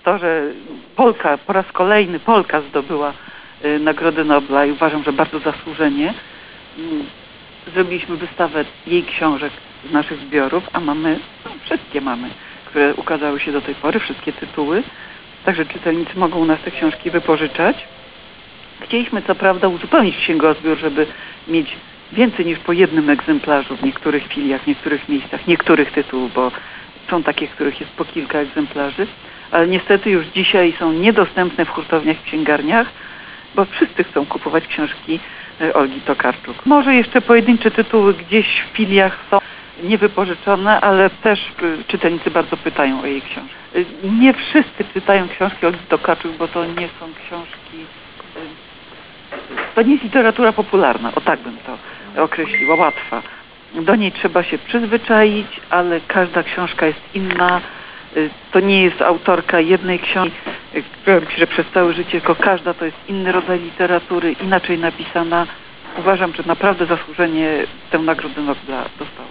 To, że Polka, po raz kolejny Polka zdobyła Nagrodę Nobla i uważam, że bardzo zasłużenie. Zrobiliśmy wystawę jej książek z naszych zbiorów, a wszystkie mamy, które ukazały się do tej pory, wszystkie tytuły. Także czytelnicy mogą u nas te książki wypożyczać. Chcieliśmy co prawda uzupełnić księgozbiór, żeby mieć więcej niż po jednym egzemplarzu w niektórych filiach, w niektórych miejscach, niektórych tytułów, bo są takie, których jest po kilka egzemplarzy, ale niestety już dzisiaj są niedostępne w hurtowniach, w księgarniach, bo wszyscy chcą kupować książki Olgi Tokarczuk. Może jeszcze pojedyncze tytuły gdzieś w filiach są niewypożyczone, ale też czytelnicy bardzo pytają o jej książki. Nie wszyscy czytają książki Olgi Tokarczuk, bo to nie są książki, to nie jest literatura popularna, o tak bym to określiła, łatwa. Do niej trzeba się przyzwyczaić, ale każda książka jest inna. To nie jest autorka jednej książki, że przez całe życie, tylko każda to jest inny rodzaj literatury, inaczej napisana. Uważam, że naprawdę zasłużenie tę Nagrodę Nobla dostała.